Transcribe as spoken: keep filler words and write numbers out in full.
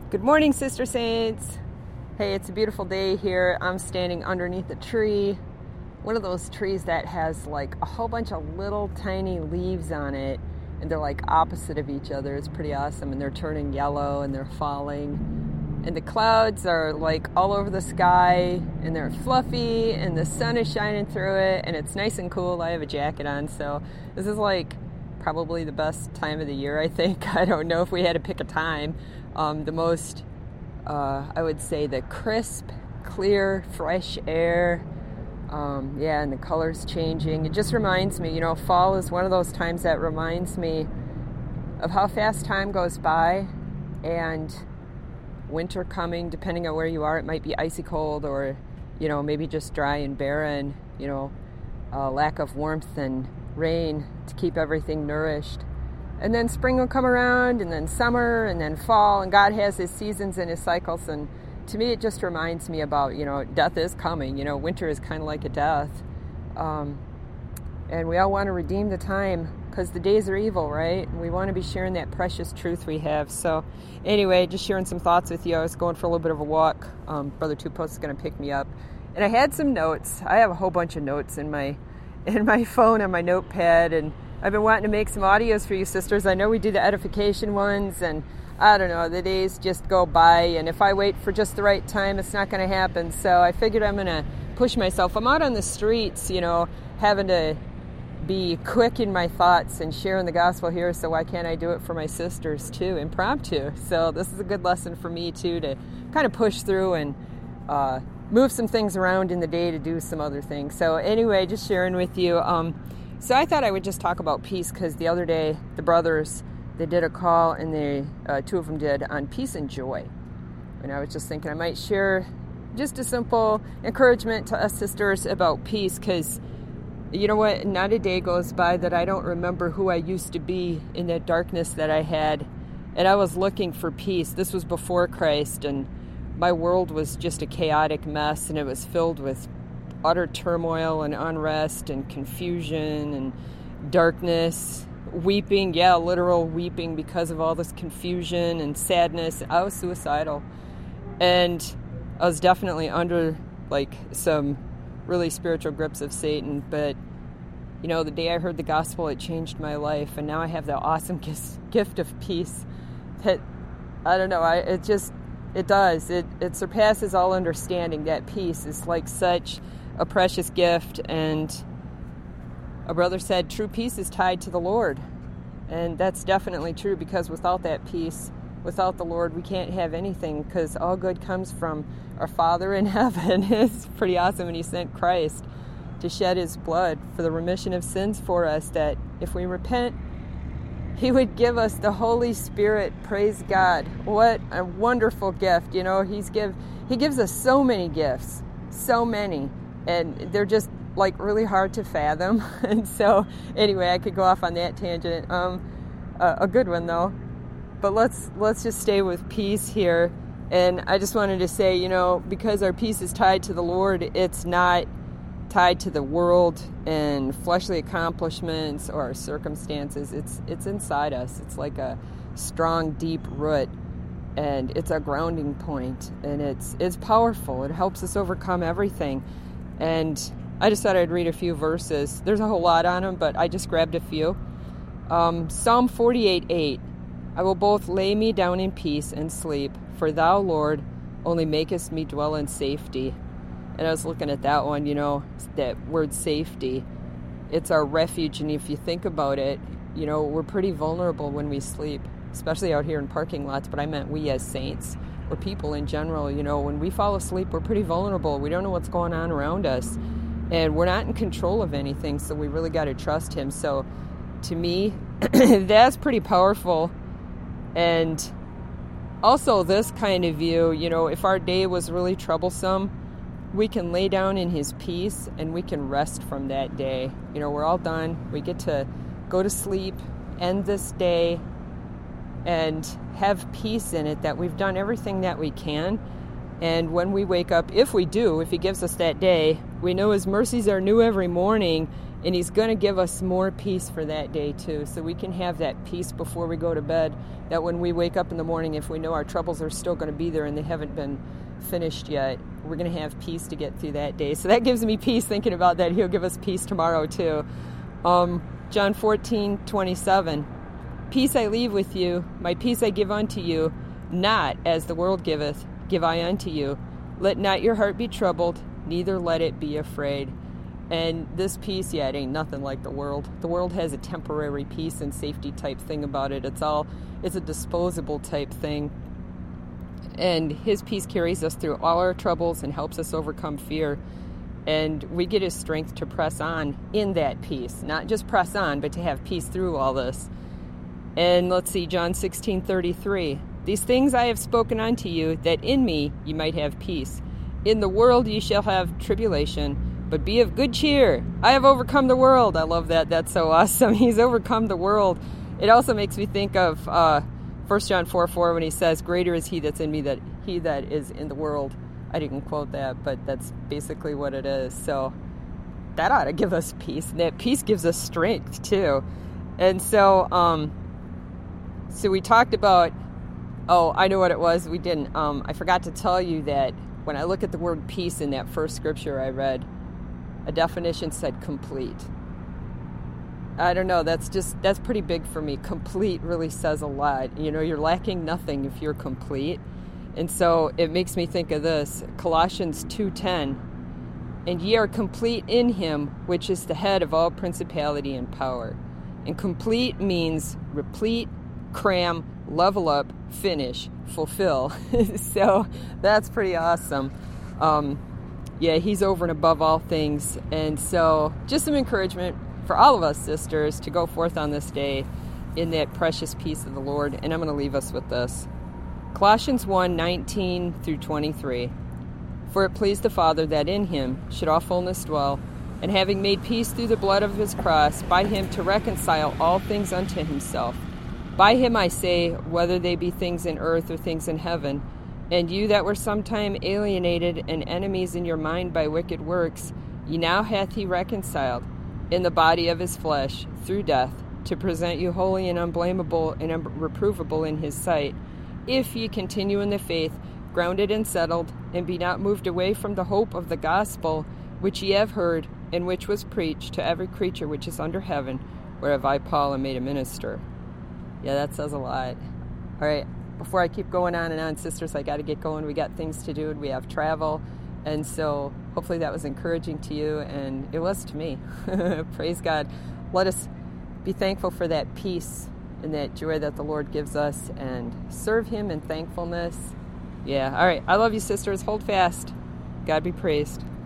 Good morning, Sister Saints. Hey, it's a beautiful day here. I'm standing underneath a tree. One of those trees that has like a whole bunch of little tiny leaves on it, and they're like opposite of each other. It's pretty awesome, and they're turning yellow and they're falling. And the clouds are like all over the sky, and they're fluffy, and the sun is shining through it, and it's nice and cool. I have a jacket on, so this is like probably the best time of the year, I think. I don't know if we had to pick a time. Um, the most, uh, I would say, the crisp, clear, fresh air. Um, yeah, and the colors changing. It just reminds me, you know, fall is one of those times that reminds me of how fast time goes by, and winter coming, depending on where you are, it might be icy cold or, you know, maybe just dry and barren, you know, uh, lack of warmth and rain to keep everything nourished. And then spring will come around, and then summer, and then fall, and God has his seasons and his cycles. And to me, it just reminds me about, you know, death is coming. You know, winter is kind of like a death. Um, and we all want to redeem the time because the days are evil, right? And we want to be sharing that precious truth we have. So anyway, just sharing some thoughts with you. I was going for a little bit of a walk. Um, Brother Tupos is going to pick me up. And I had some notes. I have a whole bunch of notes in my in my phone on my notepad, and I've been wanting to make some audios for you sisters. I know we do the edification ones, and I don't know, the days just go by, and if I wait for just the right time, it's not going to happen. So I figured I'm going to push myself. I'm out on the streets, you know, having to be quick in my thoughts and sharing the gospel here, so why can't I do it for my sisters too, impromptu? So this is a good lesson for me too, to kind of push through and uh, move some things around in the day to do some other things. So anyway, just sharing with you. Um, so I thought I would just talk about peace, because the other day, the brothers, they did a call, and they, uh, two of them did, on peace and joy. And I was just thinking I might share just a simple encouragement to us sisters about peace, because you know what? Not a day goes by that I don't remember who I used to be in that darkness that I had. And I was looking for peace. This was before Christ, and my world was just a chaotic mess, and it was filled with utter turmoil and unrest and confusion and darkness. Weeping, yeah, literal weeping because of all this confusion and sadness. I was suicidal. And I was definitely under, like, some really spiritual grips of Satan. But, you know, the day I heard the gospel, it changed my life. And now I have the awesome gift of peace that, I don't know, I it just, it does. It, it surpasses all understanding. That peace is like such a precious gift. And a brother said, true peace is tied to the Lord. And that's definitely true, because without that peace, without the Lord, we can't have anything, because all good comes from our Father in heaven. It's pretty awesome. And he sent Christ to shed his blood for the remission of sins for us, that if we repent, he would give us the Holy Spirit. Praise God. What a wonderful gift. You know, he's give he gives us so many gifts, so many. And they're just like really hard to fathom. And so anyway, I could go off on that tangent. Um, uh, a good one though. But let's let's just stay with peace here. And I just wanted to say, you know, because our peace is tied to the Lord, it's not tied to the world and fleshly accomplishments or our circumstances. It's it's inside us. It's like a strong, deep root, and it's a grounding point, and it's it's powerful. It helps us overcome everything. And I just thought I'd read a few verses. There's a whole lot on them, but I just grabbed a few. Um, Psalm forty-eight eight. I will both lay me down in peace and sleep, for thou, Lord, only makest me dwell in safety. And I was looking at that one, you know, that word safety. It's our refuge, and if you think about it, you know, we're pretty vulnerable when we sleep, especially out here in parking lots, but I meant we as saints, or people in general. You know, when we fall asleep, we're pretty vulnerable. We don't know what's going on around us, and we're not in control of anything, so we really got to trust him. So to me, that's pretty powerful. And also this kind of view, you know, if our day was really troublesome, we can lay down in his peace and we can rest from that day. You know, we're all done. We get to go to sleep, end this day, and have peace in it, that we've done everything that we can. And when we wake up, if we do, if he gives us that day, we know his mercies are new every morning, And he's going to give us more peace for that day too, so we can have that peace before we go to bed, that when we wake up in the morning, if we know our troubles are still going to be there and they haven't been finished yet, we're going to have peace to get through that day. So that gives me peace thinking about that. He'll give us peace tomorrow too. Um, John fourteen twenty-seven, peace I leave with you, my peace I give unto you, not as the world giveth, give I unto you. Let not your heart be troubled, neither let it be afraid. And this peace, yeah, it ain't nothing like the world. The world has a temporary peace and safety type thing about it. It's all, it's a disposable type thing. And his peace carries us through all our troubles and helps us overcome fear. And we get his strength to press on in that peace. Not just press on, but to have peace through all this. And let's see, John sixteen thirty-three. These things I have spoken unto you, that in me you might have peace. In the world ye shall have tribulation, but be of good cheer. I have overcome the world. I love that. That's so awesome. He's overcome the world. It also makes me think of uh, First John four four when he says, greater is he that's in me than he that is in the world. I didn't quote that, but that's basically what it is. So that ought to give us peace. And that peace gives us strength too. And so, um, so we talked about, oh, I know what it was. We didn't. Um, I forgot to tell you that when I look at the word peace in that first scripture I read, a definition said complete. I don't know, that's just, that's pretty big for me. Complete really says a lot. You know, you're lacking nothing if you're complete. And so it makes me think of this, Colossians two ten, and ye are complete in him, which is the head of all principality and power. And complete means replete, cram, level up, finish, fulfill. So that's pretty awesome. Um, Yeah, he's over and above all things. And so just some encouragement for all of us sisters to go forth on this day in that precious peace of the Lord. And I'm going to leave us with this. Colossians one nineteen through twenty-three. For it pleased the Father that in him should all fullness dwell, and having made peace through the blood of his cross, by him to reconcile all things unto himself. By him I say, whether they be things in earth or things in heaven, and you that were sometime alienated and enemies in your mind by wicked works, ye now hath he reconciled in the body of his flesh through death, to present you holy and unblameable and unreprovable in his sight, if ye continue in the faith, grounded and settled, and be not moved away from the hope of the gospel which ye have heard, and which was preached to every creature which is under heaven, whereof I, Paul, am made a minister. Yeah, that says a lot. All right. Before I keep going on and on, sisters, I got to get going. We got things to do, and we have travel. And so hopefully that was encouraging to you, and it was to me. Praise God. Let us be thankful for that peace and that joy that the Lord gives us, and serve him in thankfulness. Yeah, all right. I love you, sisters. Hold fast. God be praised.